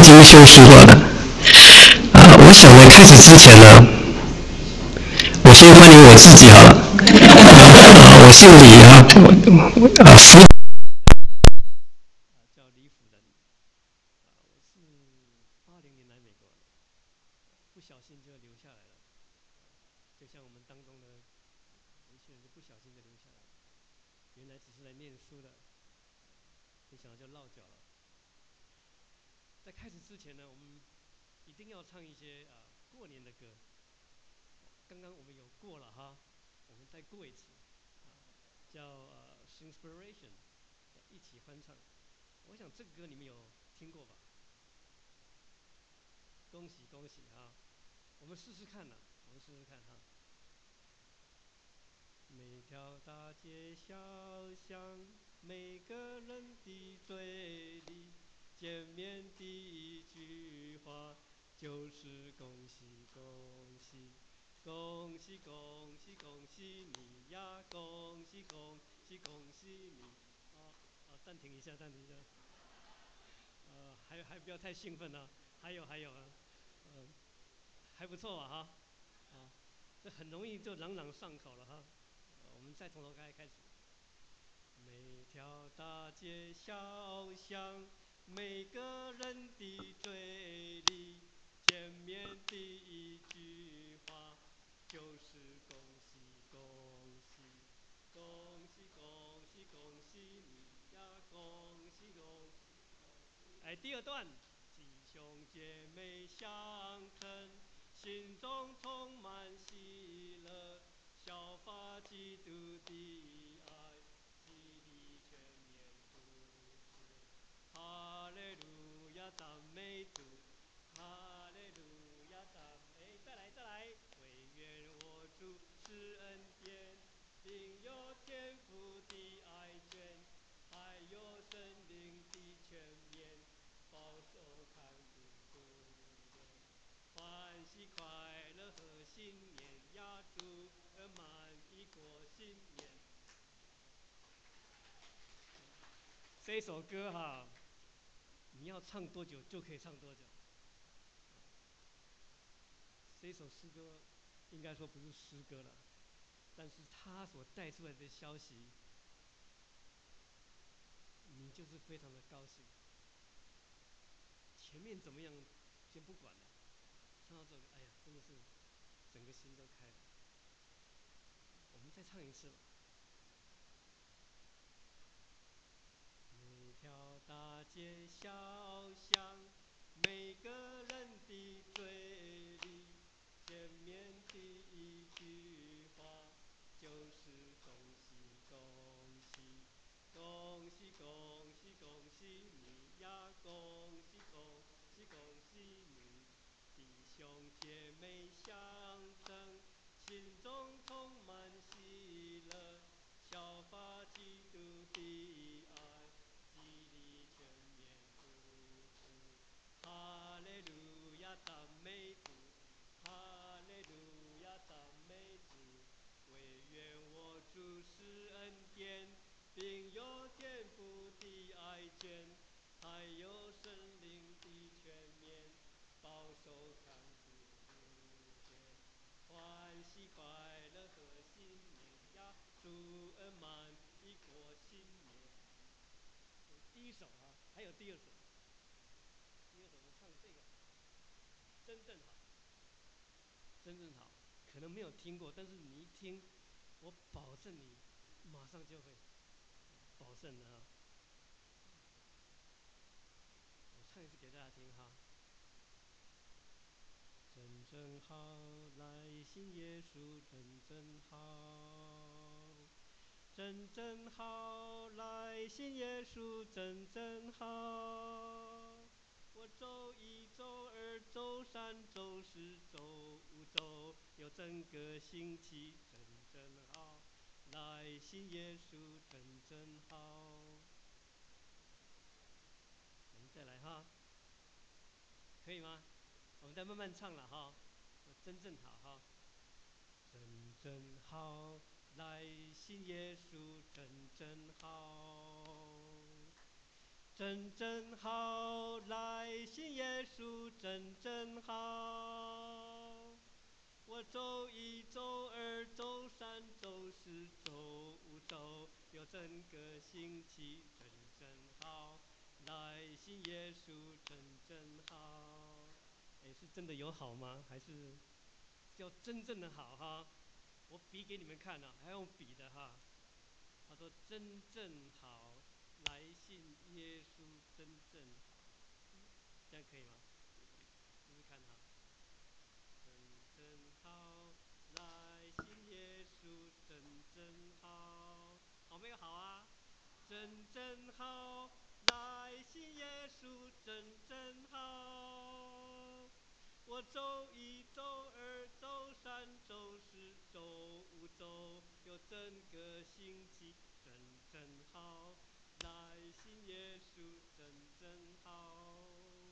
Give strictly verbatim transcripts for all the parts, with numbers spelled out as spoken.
经修饰过的。啊，我想在开始之前呢，我先欢迎我自己好了。啊，我姓李啊，我啊福叫李辅仁，啊，我是八零年来美国的，不小心就留下来了，就像我们当中的有一些人就不小心就留下来了，原来只是来念书的，没想到就落脚了。在开始之前呢，我们一定要唱一些啊过年的歌。刚刚我们有过了哈，我们再过一次，啊，叫呃《Inspiration》，叫一起欢唱。我想这个歌你们有听过吧？恭喜恭喜哈！我们试试看呐、我们试试看哈。每条大街小巷，每个人的嘴里，见面第一句话就是恭喜恭喜，恭喜恭喜恭喜你呀，恭喜恭喜恭喜你！啊啊，暂停一下，暂停一下。呃，还还不要太兴奋啊，还有还有啊，嗯、还不错吧哈，啊，这很容易就朗朗上口了哈。呃我们再从头开开始。每条大街小巷，每个人的嘴里，见面第一句话就是恭喜恭喜，恭喜恭喜恭喜你呀，恭喜恭喜！哎，第二段，弟兄姐妹相称，心中充满喜乐，效法基督的爱，激励全面服侍。哈利路亚，赞美主！哈利路亚，赞美！再来，再来！惟愿我主施恩典，并有天父的爱眷，还有圣灵的全面，保守看顾主人，欢喜快乐和新年呀，祝人满意过新年。这首歌哈，你要唱多久就可以唱多久。这首诗歌应该说不是诗歌了，但是它所带出来的消息，你就是非常的高兴。前面怎么样先不管了，唱到这里，哎呀，真的是整个心都开了。我们再唱一次吧。每条大街小巷，每个人的嘴里，见面第一句话就是恭喜恭喜，恭喜恭喜恭喜你呀，恭喜恭喜恭喜你！弟兄姐妹相称，心中充满喜乐，效法基督的爱，激励全面服侍。哈利路亚，赞美主！哈利路亚，赞美主！惟愿我主施恩典，并有天父的爱眷，还有圣灵的全面，保守看顾主权，欢喜快乐和新年呀，祝恩满意过新年。第一首啊，还有第二首，第二首我们唱这个，真正好，真正好，可能没有听过，但是你一听，我保证你马上就会，保证的啊。我唱一次给大家听哈。真正好，来信耶稣真正好，真正好，来信耶稣真正好。我周一、周二、周三、周四、周五、周六整个星期真正好，来信耶稣真正好。我们再来哈，可以吗？我们再慢慢唱了哈。真正好哈，真正好，来信耶稣真正好， 真真好，来信耶稣真真好。我周一、周二、周三、周四、周五、周六整个星期真真好，来信耶稣真真好。哎，是真的有好吗？还是叫真正的好哈？我比给你们看啊，还用比的哈。他说真正好，来信耶稣真正好，这样可以吗？试试看哈。真真好，来信耶稣真真好，好没有好啊？真真好，来信耶稣真真好。我周一、周二、周三、周四、周五、周六整个星期真真好，来信耶稣真真好。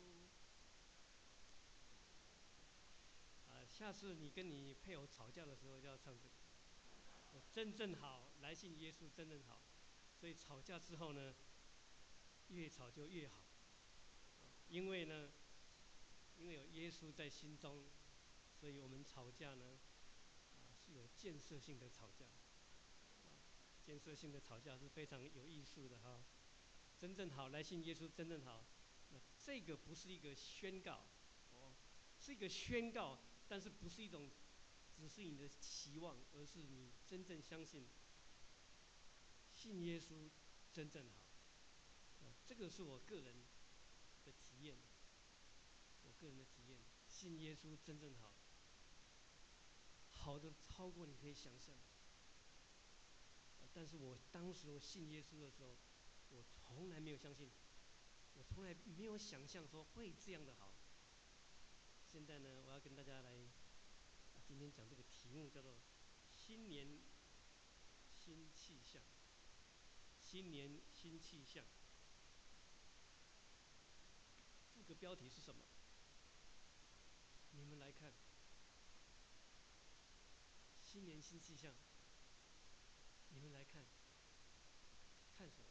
啊，下次你跟你配偶吵架的时候就要唱这个，真正好，来信耶稣真正好。所以吵架之后呢，越吵就越好，啊，因为呢，因为有耶稣在心中，所以我们吵架呢，啊，是有建设性的吵架，啊，建设性的吵架是非常有艺术的哈。真正好，来信耶稣真正好。那这个不是一个宣告，哦，是一个宣告，但是不是一种只是你的期望，而是你真正相信，信耶稣真正好。啊，这个是我个人的体验，我个人的体验，信耶稣真正好，好的超过你可以想象。啊，但是我当时我信耶稣的时候，我从来没有相信，我从来没有想象说会这样的好。现在呢，我要跟大家来，今天讲这个题目叫做新年新气象。新年新气象，副个标题是什么？你们来看，新年新气象，你们来看，看什么？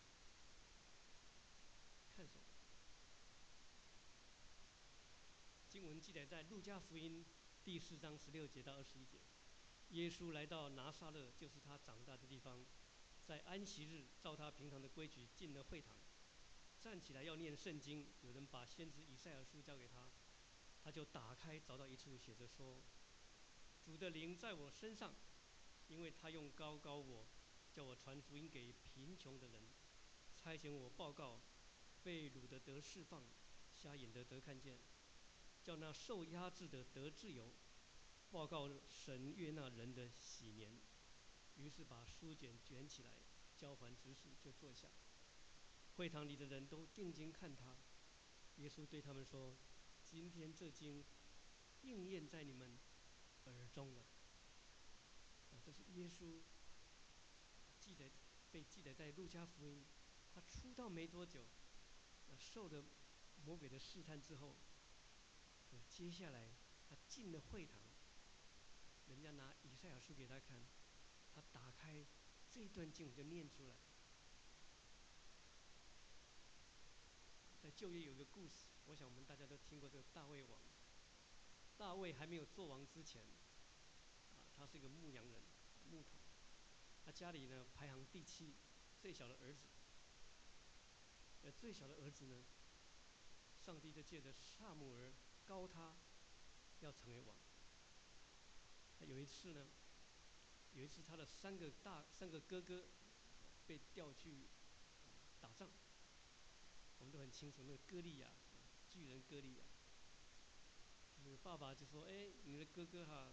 看什么？经文记载在路加福音第四章十六节到二十一节。耶稣来到拿撒勒，就是他长大的地方，在安息日，照他平常的规矩进了会堂，站起来要念圣经。有人把先知以赛亚书交给他，他就打开，找到一处写着说：“主的灵在我身上，因为他用膏膏我，叫我传福音给贫穷的人，差遣我报告被掳的得释放，瞎眼的得看见，叫那受压制的得自由，报告神悦纳人的喜年。”于是把书卷卷起来，交还执事，就坐下。会堂里的人都定睛看他。耶稣对他们说：“今天这经应验在你们耳中了。”啊，这是耶稣记载被记载在路加福音。他出道没多久，那受了魔鬼的试探之后，那接下来他进了会堂，人家拿以赛亚书给他看，他打开这一段经文就念出来。在旧约有一个故事，我想我们大家都听过这个大卫王。大卫还没有做王之前，啊，他是一个牧羊人，牧童。他家里呢排行第七，最小的儿子。呃，最小的儿子呢，上帝就借着撒母耳膏他，要成为王。他有一次呢，有一次他的三个大三个哥哥被调去啊打仗。我们都很清楚那个歌利亚，巨人歌利亚。那个爸爸就说：“哎，你的哥哥哈，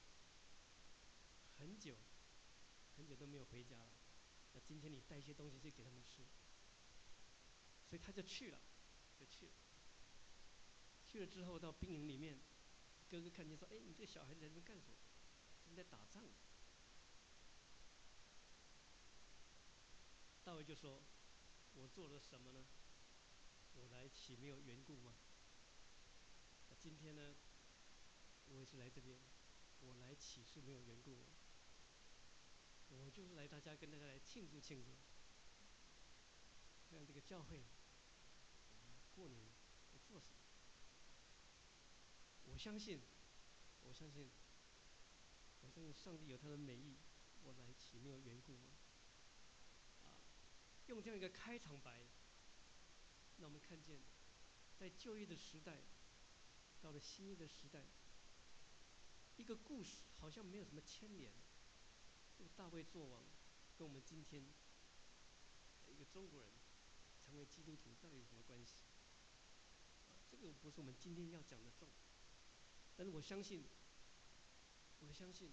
很久很久都没有回家了，那今天你带一些东西去给他们吃。”所以他就去了，就去了。去了之后到兵营里面，哥哥看见说：“哎，你这个小孩子在这边干什么？是不是在打仗？”大卫就说：“我做了什么呢？我来岂没有缘故吗？那今天呢，我也是来这边，我来岂是没有缘故吗？我就是来大家跟大家来庆祝庆祝，看这个教会过年在做什么？我相信，我相信，我相信上帝有他的美意。我来岂没有缘故吗？啊，用这样一个开场白，让我们看见，在旧约的时代，到了新约的时代，一个故事好像没有什么牵连。这个大卫作王，跟我们今天一个中国人成为基督徒到底有什么关系？啊，这个不是我们今天要讲的重点。但是我相信，我相信，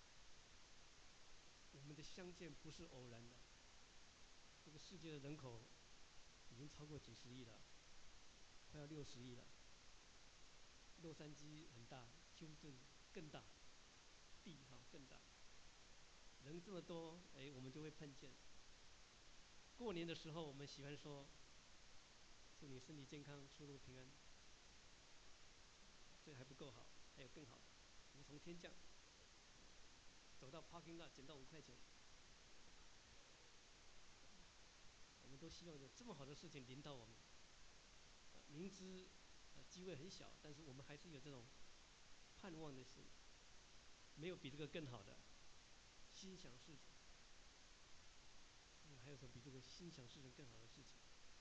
我们的相见不是偶然的。这个世界的人口已经超过几十亿了，快要六十亿了。洛杉矶很大，休斯顿更大，地哈更大，人这么多，哎，我们就会碰见。过年的时候，我们喜欢说：“祝你身体健康，出入平安。”这还不够好，还有更好的，福从天降。走到 parking lot 捡到五块钱，我们都希望有这么好的事情临到我们。呃，明知呃机会很小，但是我们还是有这种盼望的心。没有比这个更好的，心想事成。还有什么比这个心想事成更好的事情？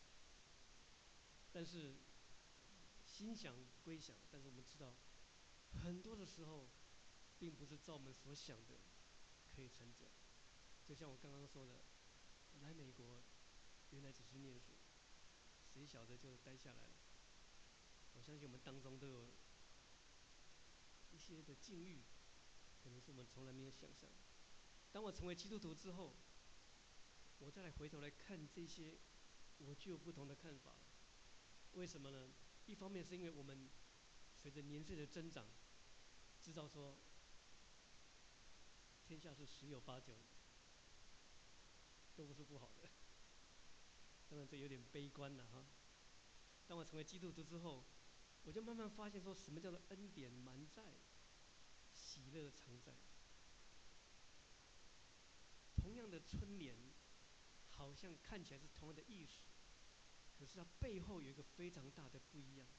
但是心想归想，但是我们知道，很多的时候，并不是照我们所想的可以成就。就像我刚刚说的，来美国原来只是念书，谁晓得就待下来了。我相信我们当中都有一些的境遇，可能是我们从来没有想象。当我成为基督徒之后，我再来回头来看这些，我就有不同的看法了。为什么呢？一方面是因为我们随着年岁的增长，知道说天下是十有八九都不是不好的。当然这有点悲观了哈。当我成为基督徒之后，我就慢慢发现说什么叫做恩典满载，喜乐常在。同样的春联，好像看起来是同样的意思，可是它背后有一个非常大的不一样。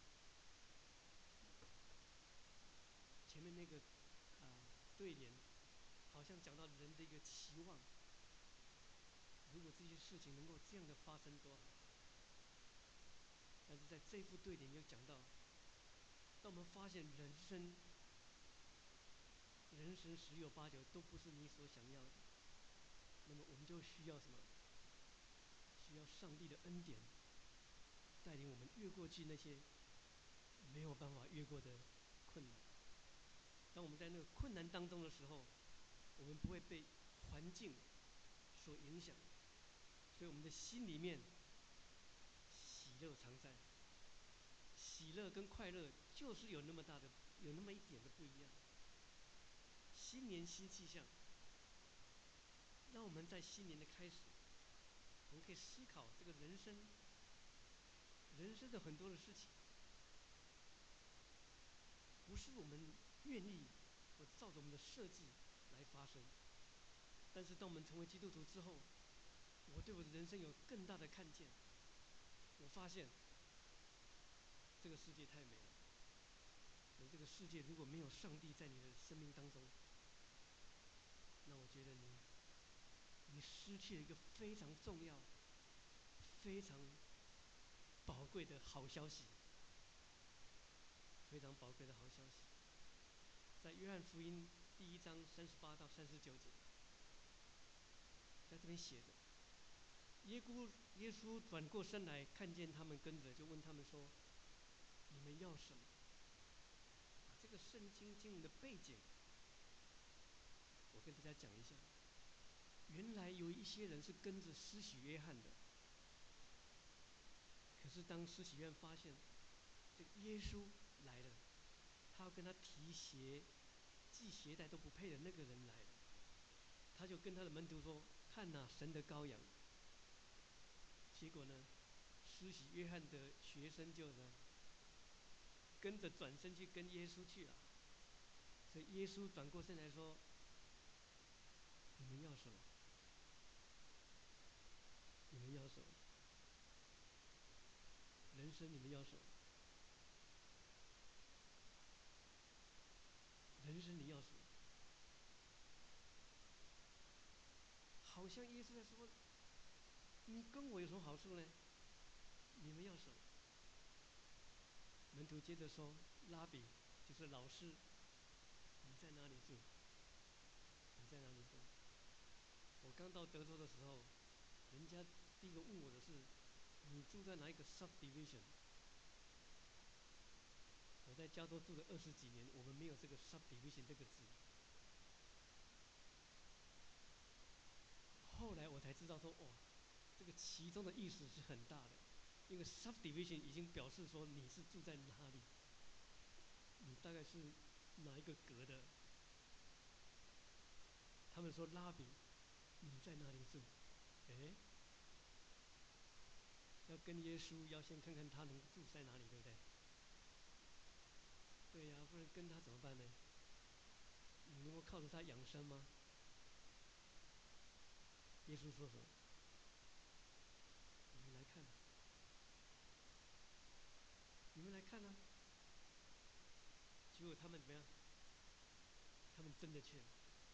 前面那个啊、呃、对联，好像讲到人的一个期望。如果这些事情能够这样的发生多好！但是在这副对联又讲到，当我们发现人生，人生十有八九都不是你所想要的，那么我们就需要什么？需要上帝的恩典，带领我们越过去那些没有办法越过的困难。当我们在那个困难当中的时候，我们不会被环境所影响，所以我们的心里面喜乐常在。喜乐跟快乐就是有那么大的，有那么一点的不一样。新年新气象，让我们在新年的开始，我们可以思考这个人生，人生的很多的事情，不是我们愿意或者照着我们的设计来发生。但是当我们成为基督徒之后，我对我的人生有更大的看见。我发现这个世界太美了，可是这个世界如果没有上帝在你的生命当中，那我觉得你你失去了一个非常重要、非常宝贵的好消息，非常宝贵的好消息。在约翰福音第一章三十八到三十九节，在这边写着：耶稣耶稣转过身来，看见他们跟着，就问他们说：“你们要什么？”啊，这个圣经经文的背景，我跟大家讲一下。原来有一些人是跟着施洗约翰的，可是当施洗约翰发现这个耶稣来了，他要跟他提鞋、系鞋带都不配的那个人来了，他就跟他的门徒说：“看哪，神的羔羊。”结果呢，施洗约翰的学生就呢跟着转身去跟耶稣去了。所以耶稣转过身来说：“你们要什么？你们要什么？”人人生你们要什么？人生你要什么？好像耶稣在说：“你跟我有什么好处呢？你们要什么？”门徒接着说：“拉比，就是老师，你在哪里住？你在哪里住？”我刚到德州的时候，人家第一个问我的是：“你住在哪一个 subdivision？” 我在加州住了二十几年，我们没有这个 subdivision 这个字。后来我才知道说，哇，这个其中的意思是很大的，因为 subdivision 已经表示说你是住在哪里，你大概是哪一个格的。他们说拉比，你在哪里住？哎，要跟耶稣，要先看看他能住在哪里，对不对？对呀，不然跟他怎么办呢？你能够靠着他养生吗？耶稣说什么？你们来看啊，你们来看啊。结果他们怎么样？他们真的去了。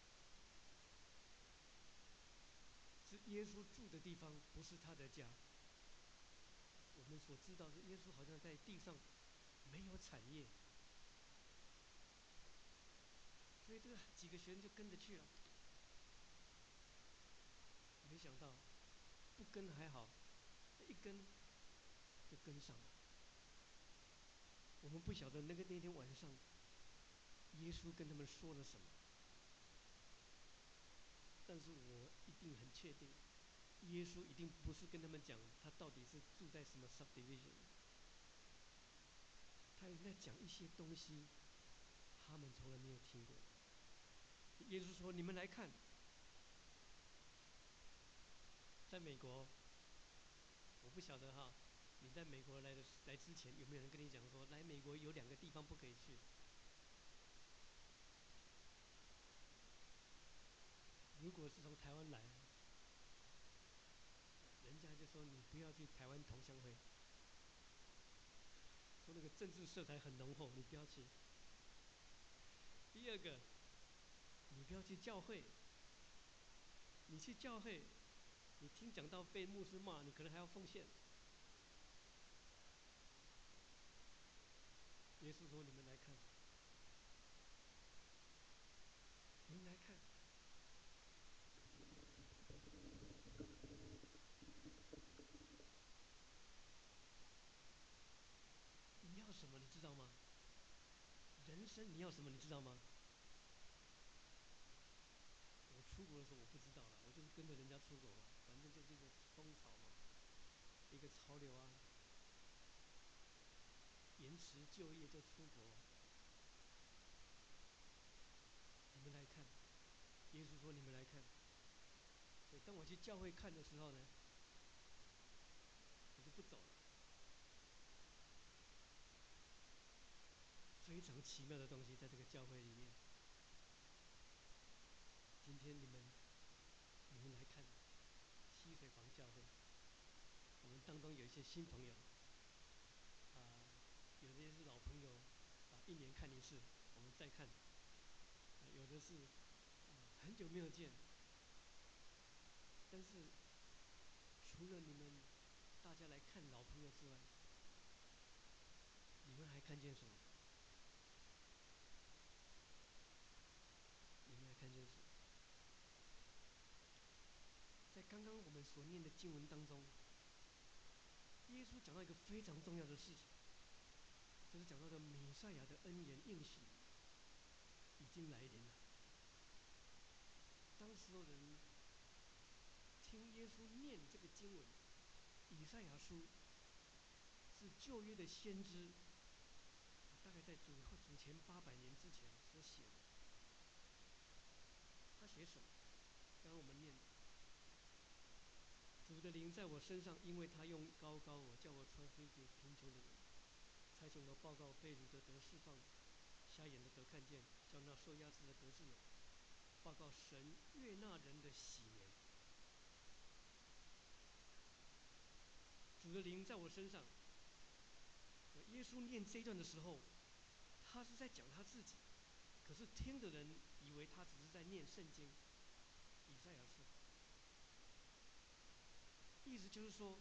是耶稣住的地方，不是他的家。我们所知道是耶稣好像在地上没有产业，所以这个几个学生就跟着去了。没想到不跟还好，一跟就跟上了。我们不晓得那个那天晚上，耶稣跟他们说了什么，但是我一定很确定，耶稣一定不是跟他们讲他到底是住在什么 subdivision， 他一定在讲一些东西，他们从来没有听过的。耶稣说：“你们来看，在美国，我不晓得哈，你在美国来的来之前，有没有人跟你讲说，来美国有两个地方不可以去？如果是从台湾来，人家就说你不要去台湾同乡会，说那个政治色彩很浓厚，你不要去。第二个，你不要去教会，你去教会，你听讲道被牧师骂，你可能还要奉献。”耶稣说：“你们来看，你们来看，你要什么？你知道吗？人生你要什么？你知道吗？我出国的时候我不知道了，我就是跟着人家出国嘛，反正就是一个风潮嘛，一个潮流啊。延迟就业就出国。你们来看，耶稣说：你们来看。所以当我去教会看的时候呢，我就不走了。非常奇妙的东西在这个教会里面。今天你们，你们来看溪水房教会，我们当中有一些新朋友，啊、有的是老朋友，啊、一年看一次，我们再看，啊、有的是啊、很久没有见，但是除了你们大家来看老朋友之外，你们还看见什么？你们还看见什么？在刚刚我们所念的经文当中，耶稣讲到一个非常重要的事情，就是讲到的弥赛亚的恩言应许已经来临了。当时候人听耶稣念这个经文，以赛亚书是旧约的先知，大概在主主前八百年之前所写的。他写什么？刚刚我们念的，主的灵在我身上，因为他用膏膏我，叫我传福音给贫穷的人，差遣我报告被掳的得释放，瞎眼的得看见，叫那受压制的得自由，报告神悦纳人的喜年。主的灵在我身上， 耶稣念这一段的时候，他是在讲他自己，可是听的人以为他只是在念圣经以赛亚书，意思就是说，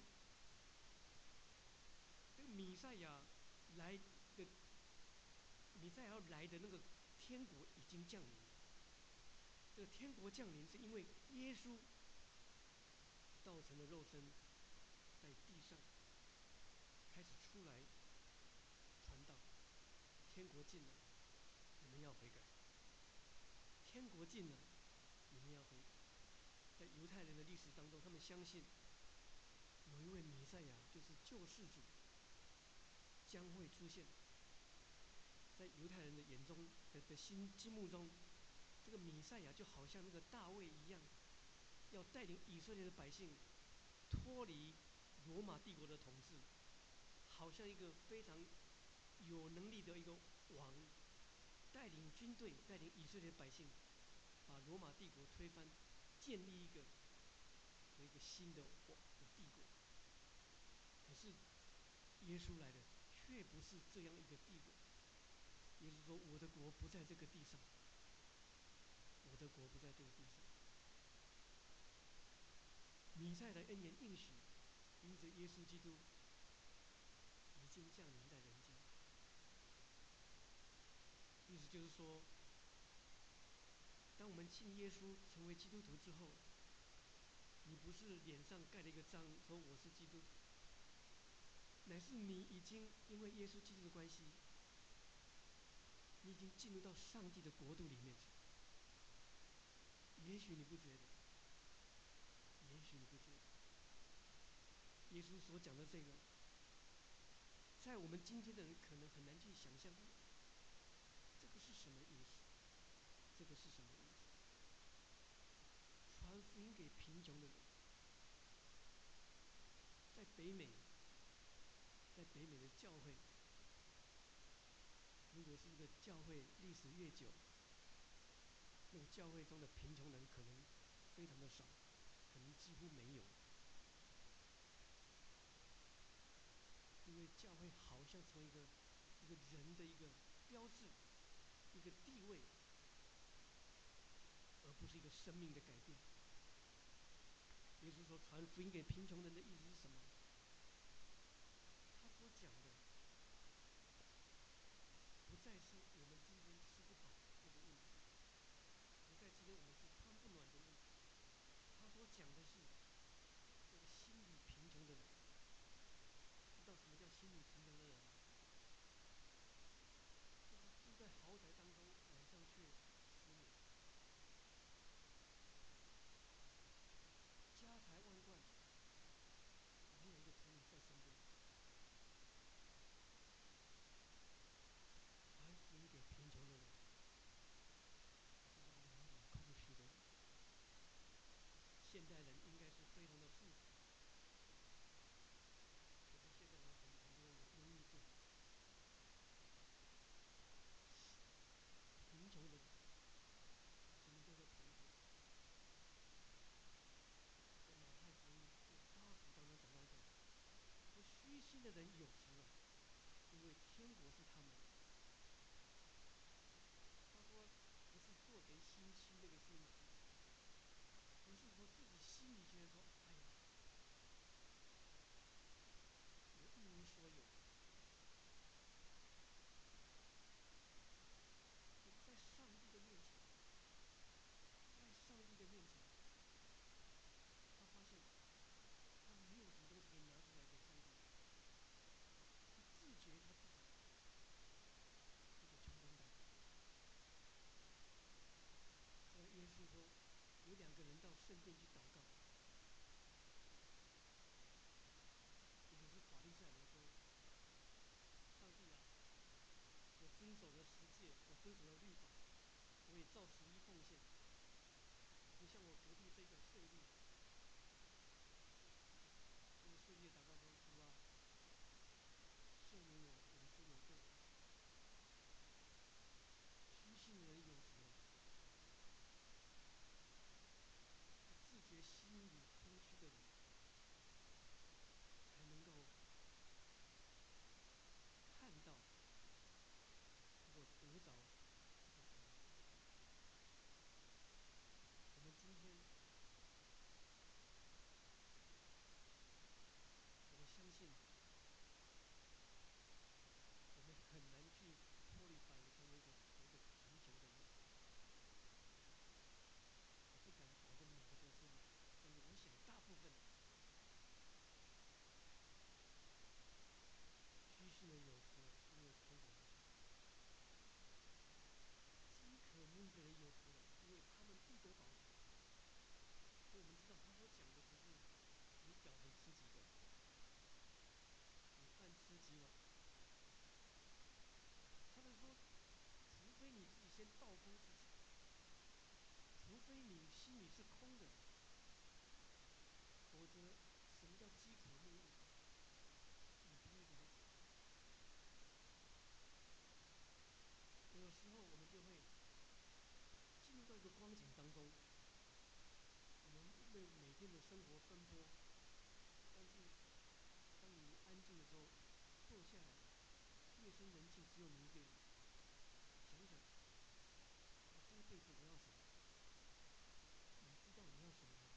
这个弥赛亚来的弥赛亚要来的那个天国已经降临了。这个天国降临是因为耶稣道成了肉身，在地上开始出来传道，天国近了，你们要悔改；天国近了，你们要悔改。在犹太人的历史当中，他们相信有一位弥赛亚，就是救世主，将会出现。在犹太人的眼中的的心心目中，这个弥赛亚就好像那个大卫一样，要带领以色列的百姓脱离罗马帝国的统治，好像一个非常有能力的一个王，带领军队，带领以色列百姓，把罗马帝国推翻，建立一个的一个新的的帝国。可是耶稣来的却不是这样一个帝国。耶稣说：“我的国不在这个地上，我的国不在这个地上。”弥赛亚的恩言应许，因着耶稣基督已经降临在人间。意思就是说，当我们信耶稣成为基督徒之后，你不是脸上盖了一个章说我是基督徒，乃是你已经因为耶稣基督的关系，你已经进入到上帝的国度里面去。也许你不觉得，也许你不觉得，耶稣所讲的这个，在我们今天的人可能很难去想象，这个是什么意思？这个是什么意思？传福音给贫穷的人，在北美，在北美的教会，如果是这个教会历史越久，那个教会中的贫穷人可能非常的少，可能几乎没有，因为教会好像成为一个一个人的一个标志，一个地位，而不是一个生命的改变。耶稣说传福音给贫穷人的意思是什么？他所讲的不再是我们今天吃不饱那个问题，不再今天我们是穿不暖的问题。他所讲的是那个心理贫穷的人。知道什么叫心理贫穷的人吗？就是住在豪宅当中，晚上却失眠，家财万贯，没有一个子女在身边。传福音给贫穷的人，就是灵里空虚的人。现代人应该是非常的富足，可是现代人很很多人有忧郁症。贫穷的人，什么叫做贫穷？在马太福音第八十五章中讲到说，说虚心的人有福了，因为天国是他们的。他说不是做贼心虚那个心虚，而是说自己心里觉得说，哎呀，我一无所有，在上帝的面前，在上帝的面前，他发现他没有什么东西可以拿出来给上帝。他自觉他自己是个穷光蛋。后来耶稣说，有两个人到圣殿去祷告， 生人境只有你一个人。想想，我这一辈子我要什么？你知道你要什么吗？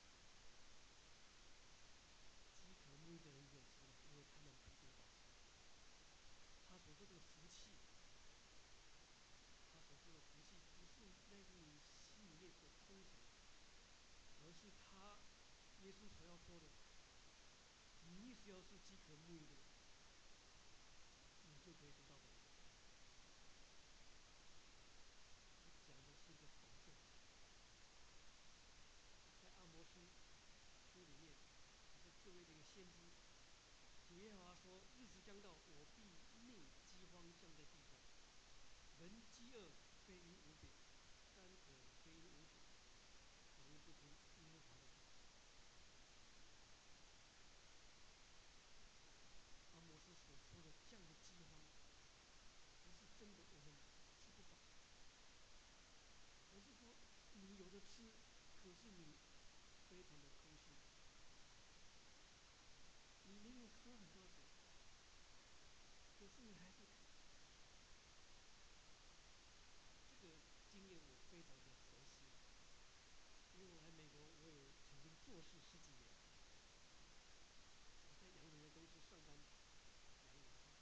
饥渴慕义的人有福了，因为他们必得饱足。他所说这个福气，他所说的福气，不是那是你心里面所空想的，而是他耶稣所要说的。你只要是饥渴慕义的，你就可以得到饱足。他讲的是一个保证。在阿摩斯书里面，也是旧约的一个先知，主耶和华说：日子将到，我必命饥荒降在地上，人饥饿非因无饼，干渴非因无水，只因不听耶和华的话。阿摩斯所说的这样的饥荒，不是真的我们吃不饱，而是说你有的吃，可是你非常的空虚。你明明喝很多水，可是你还是渴。这个经验我非常的熟悉，因为我来美国，我也曾经做事十几年。我在洋人的公司上班，洋人哈，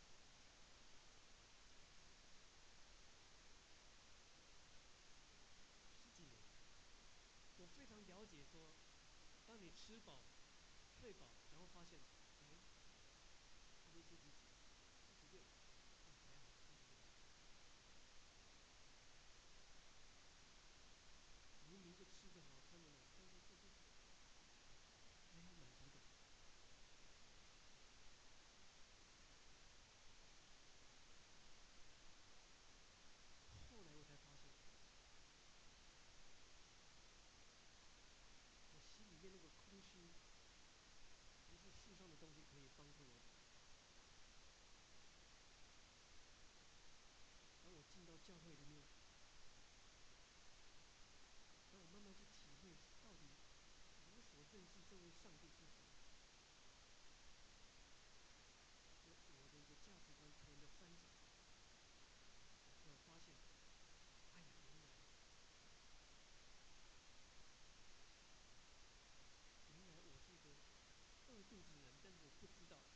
十几年，我非常了解说，当你吃饱、睡饱，然后发现，哎，今天星期几？星期六，哦，还好，星期六。明明就吃得好、穿得暖，但是就是没有满足感。后来我才发现，我心里面那个空虚，不是世上的东西可以帮助我的。当我进到教会里面，当我慢慢去体会到底我所认识这位上帝是谁，那我的一个价值观突然的翻转。我突然发现，哎呀，原来原来我是一个饿肚子人，但是我不知道。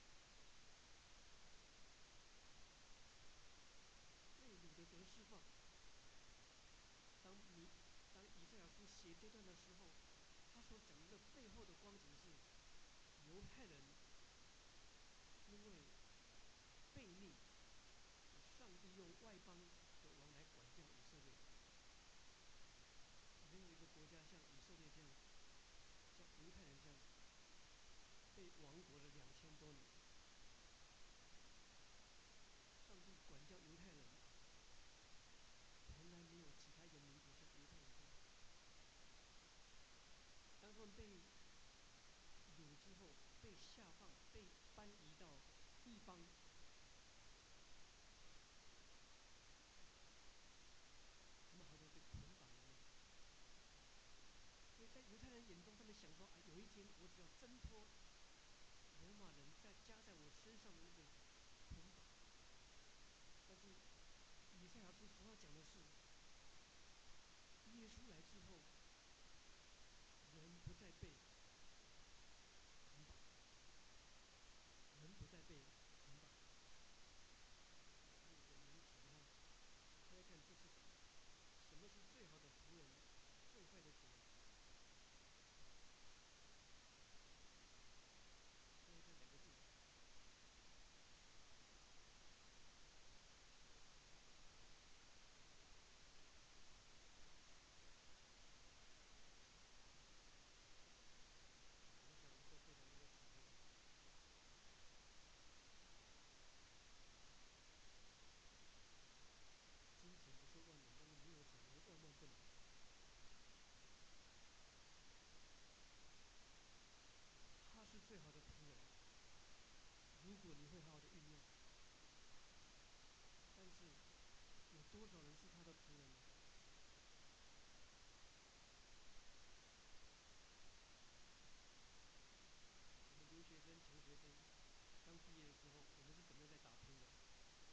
被掳的得释放。当米当以赛亚书写这段的时候，他所讲的那背后的光景是，犹太人因为悖逆，啊，上帝用外邦的王来管教以色列。没有一个国家像以色列这样子，像犹太人这样子，被亡国了两千多年。上帝管教犹太人，从来没有其他一个民族像犹太人这样。当他们被掳之后，被下放，被搬移到异邦，他们好像被捆绑一样。所以在犹太人眼中，他们想说：啊，有一天我只要挣脱罗马人在加在我身上的那个捆绑。但是以赛亚书所要讲的是，耶稣来之后，人不再被捆绑，人不再被捆绑。用一个名词哈，猜猜看这是什么？什么是最好的仆人，最坏的主人？猜猜看两个字。我想我们都非常能够体会。金钱不是万能，但是没有钱能万万不能。他是最好的仆人，如果你会好好的运用。但是有多少人是他的仆人呢？我们留学生、穷学生刚毕业的时候，我们是怎么样在打拼的？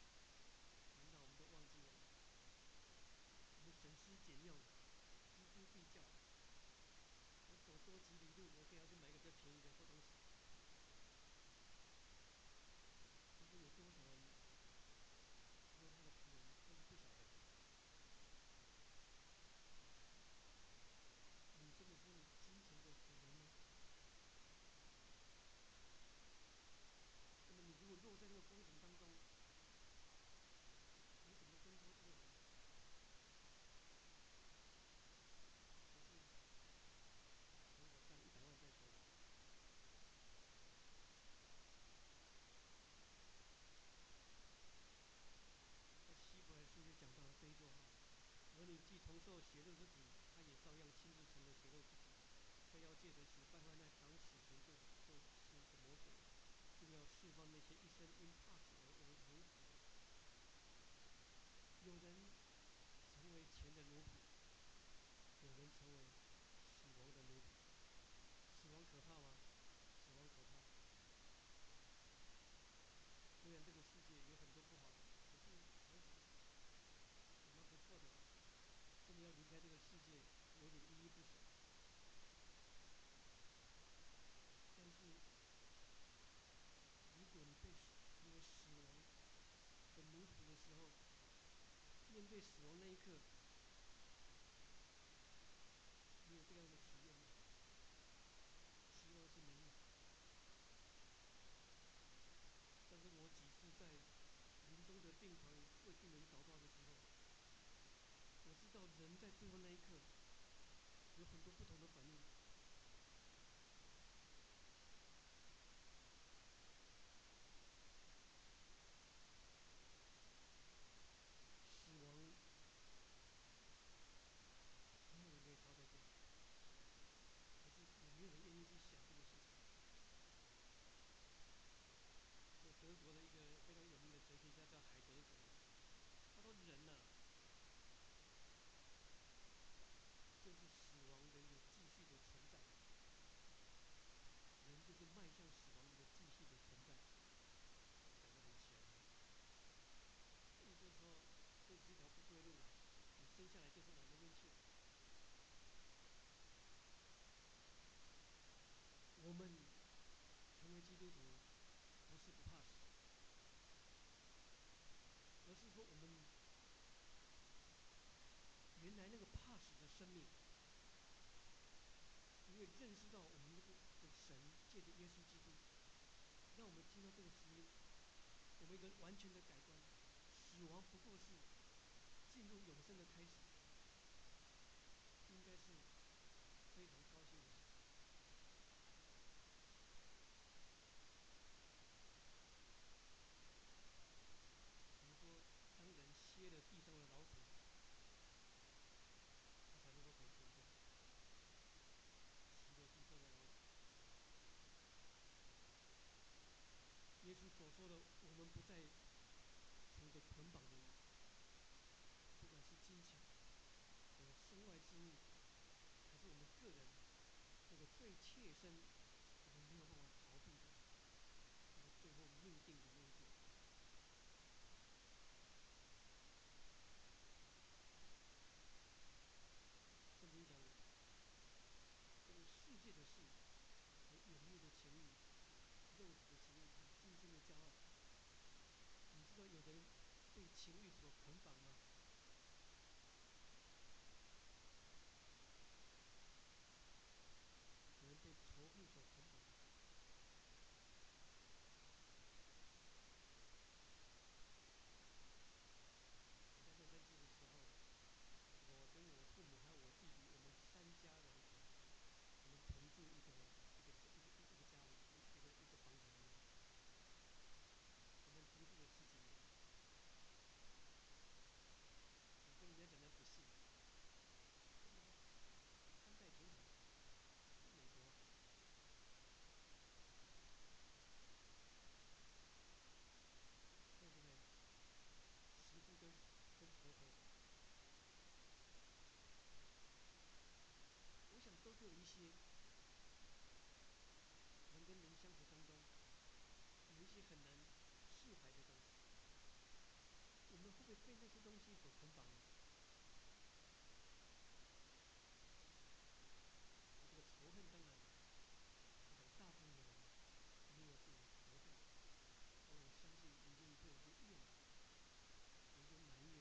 人在最后那一刻有很多不同的反应。死亡，没有人可以逃得掉。可是有没有人愿意去想这个事情？这德国的一个非常有名的哲学家叫海德格，他说：“人呐、啊，就是死亡的一个继续的存在。人就是迈向死亡的一个继续的存在。”哇，讲得很悬哦。意思就是说，这是一条不归路了，你生下来就是往那边去了。我们成为基督徒，不是不怕死，而是说我们原来那个怕死的生命，因为认识到我们那个的神借着耶稣基督，让我们进到这个生命，我们一个完全的改观。死亡不过是进入永生的开始，应该是非常高兴的事情。我们说，当人歇了地上的劳苦，他才能够得天家。息了地上的劳苦，耶稣所说的，我们不再处着捆绑里，不管是金钱或者身外之物，还是我们个人那个最切身，我们没有办法逃避的那个最后命定的那一步。圣经讲，这个世界的事和眼目的情欲、肉体的情欲和今生的骄傲，你知道有的人被情欲所捆绑吗？有人被仇恨所捆绑吗？我在洛杉矶的时候，我跟我父母还有我弟弟，我们三家人口，我们同住一个一个家一个一个一个家里一一个一个房子里面，我们同住了十几年。我跟人家讲的不信，他们说三代同堂，在美国啊，对不对？媳妇跟跟婆婆，我想都有一些人跟人相处当中，有一些很难释怀的东西。我们会不会被那些东西所捆绑呢？那这个仇恨，当然，我想大部分的人没有这种仇恨，但我相信里面会有一些怨恨，有一些埋怨。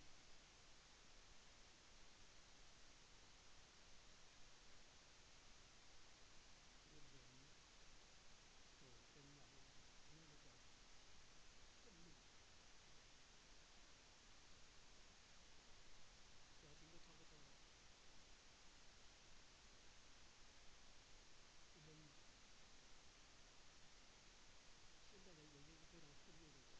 这个人走跟老人同样的表情，愤怒，表情都差不多了。我们现代人有些是非常愤怒的人，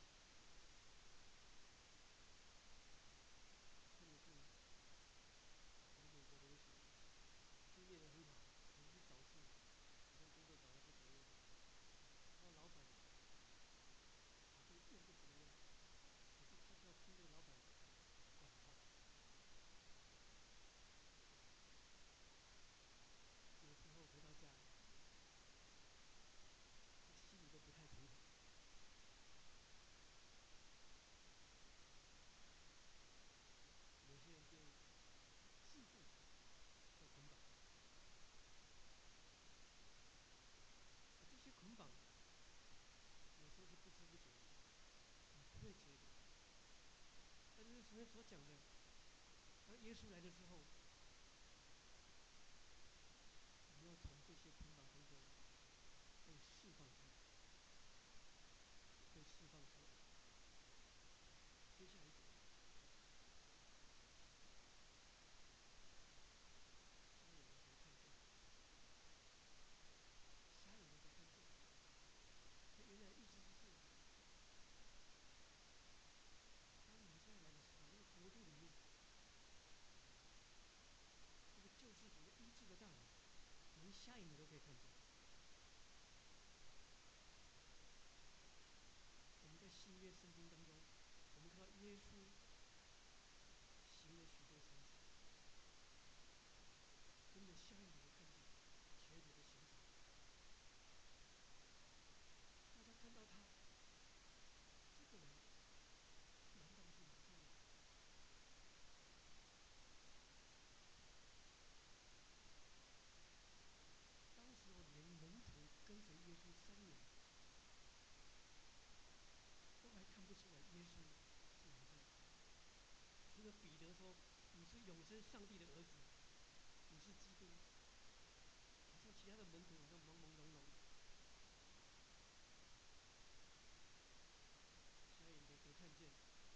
特别是我们美国的有几个就业的很好，可是去找事好像工作找的不怎么样。他的老板好像又不怎么样，可是他就要听这个老板管他。有时候回到家，他心里都不太平衡。有些人被嫉妒所捆绑，而这些捆绑有时候是不知不觉的，你不会觉得。但是前面所讲的，当耶稣来的时候，我们要从这些捆绑当中被释放出来，被释放出来。接下来一点， 耶稣行了许多神迹，跟着瞎眼的人看见，瘸腿的行走。大家看到他，这个人难道是弥赛亚吗？当时候连门徒跟随耶稣三年，都还看不出来耶稣是弥赛亚。除了彼得说：“你是永生上帝的儿子，你是基督。”好像其他的门徒好像朦朦胧胧的。瞎眼的得看见，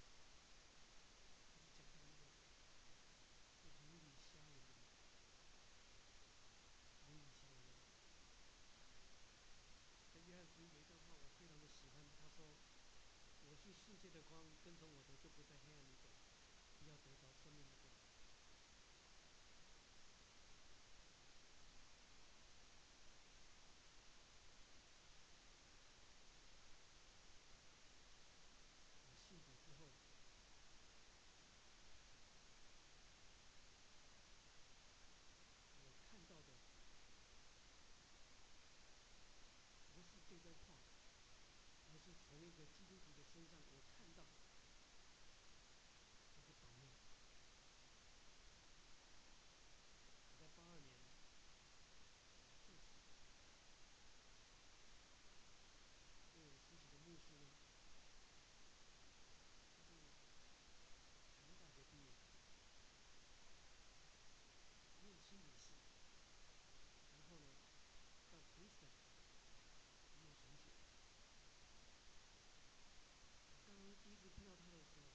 就是讲到那个那个邻里瞎眼的人，邻里瞎眼的人，在约翰福音有一段话我非常的喜欢，他说：“我是世界的光，跟从我的就不在黑暗里走，必要得着生命的光。”我信主之后，我看到的不是这段话，而是从一个基督徒的身上，我看到一个榜样。我在八二年受洗，为我施洗的牧师呢，他是台湾大学毕业，念心理系，然后呢，到 Princeton 念神学。我刚刚第一次碰到他的时候，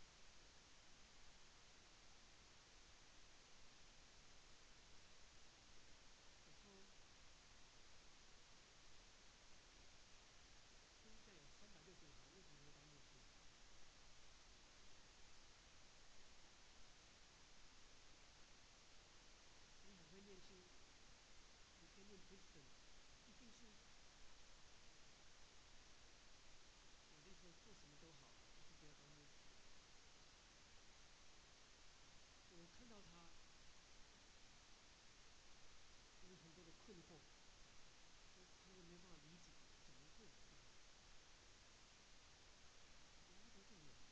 我说：“天下有三百六十五行，为什么会当牧师？”你很会念书，你可以念 Princeton， 一定是我的意思说做什么都好，可是不要当牧师。我看到他有很多的困惑，我常常没有办法理解，怎么会这样？怎么会成这种人？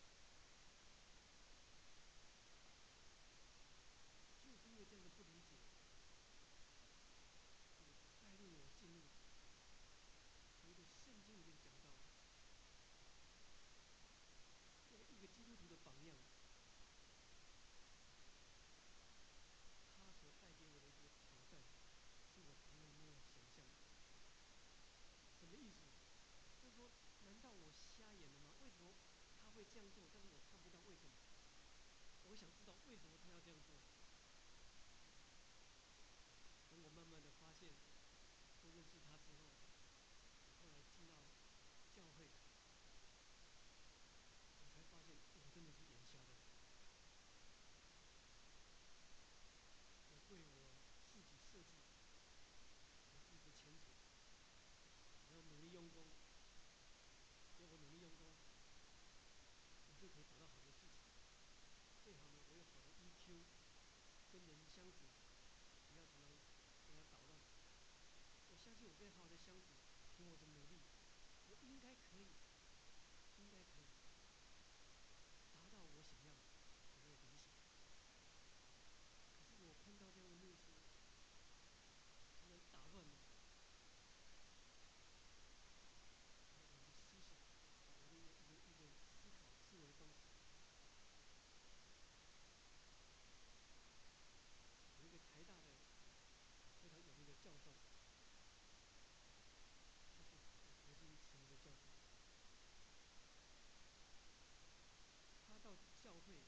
就是因为这样的不理解，就带领我进入有一个圣经里面讲到，作为一个基督徒的榜样，他所带给我的一个挑战，是我从来没有想象的。什么意思？就是说，难道我瞎眼了吗？为什么他会这样做，但是我看不到为什么？我想知道为什么他要这样做。等我慢慢的发现，多认识他之后，我后来进到教会，我才发现我真的是眼瞎的。我为我自己设计我自己的前途，只要努力用功，只要我努力用功，我就可以找到好的事情。最好呢，我有好的 E Q， 跟人相处不要常常跟他捣乱。我相信我跟他好好的相处，凭我的努力，我应该可以，应该可以达到我想要的所谓的理想。可是我碰到这样的牧师，常常打乱了我我的思想，我的一个一个一个思考思维的方式。有一个台大的非常有名的教授，他是何金成的教授，他到教会，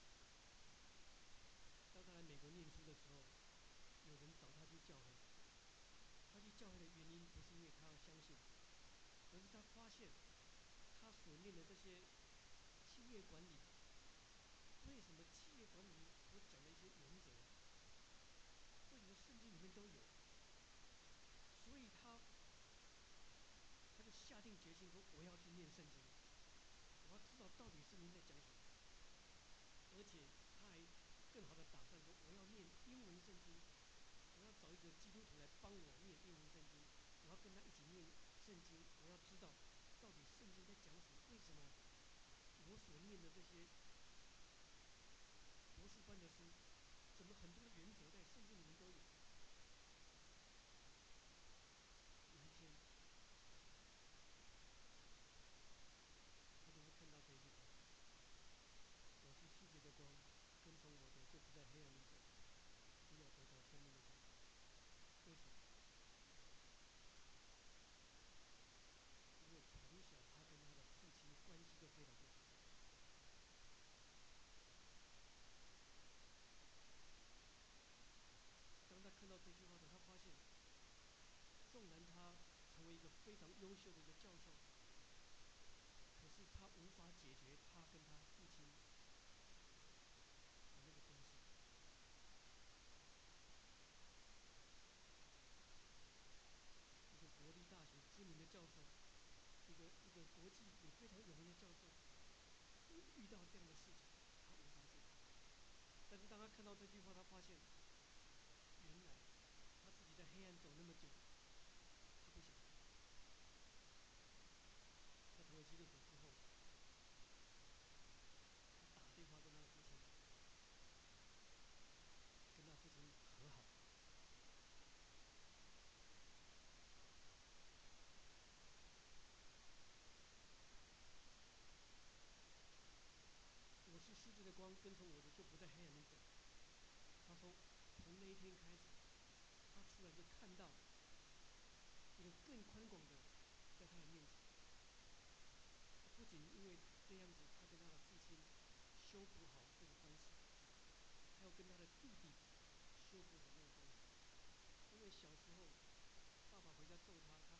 当他来美国念书的时候，有人找他去教会。他去教会的原因不是因为他要相信，而是他发现他所念的这些企业管理，为什么企业管理所讲的一些原则，为什么圣经里面都有？所以他他就下定决心说：“我要去念圣经，我要知道到底圣经在讲什么。” 而且他还更好的打算说，我要念英文圣经，我要找一个基督徒来帮我念英文圣经，我要跟他一起念圣经，我要知道到底圣经在讲什么，为什么我所念的这些博士班的书，怎么很多的原则在圣经里面都有。有一天，他就会看到这句话：我是世界的光，跟从我的就不在黑暗里走，必要得到生命的果子。为什么？因为从小他跟他的父亲关系就非常非常好。当他看到这句话的时候，他发现，纵然他成为一个非常优秀的一个教授，可是他无法解决他跟他父亲的那个关系。一个国立大学知名的教授，一个一个国际也非常有名的教授，遇到这样的事情，他无法解决。但是当他看到这句话，他发现，原来他自己在黑暗走那么久，他不晓得。他成为基督徒之后，他打电话跟他父亲讲，跟他父亲和好。我是世界的光，跟从我的就不在黑暗里走。他说，从那一天开始，他突然就看到一个更宽广的在他的面前。不仅因为这样子，他跟他的父亲修补好这个关系，还有跟他的弟弟修补好那个关系。因为小时候爸爸回家揍他，他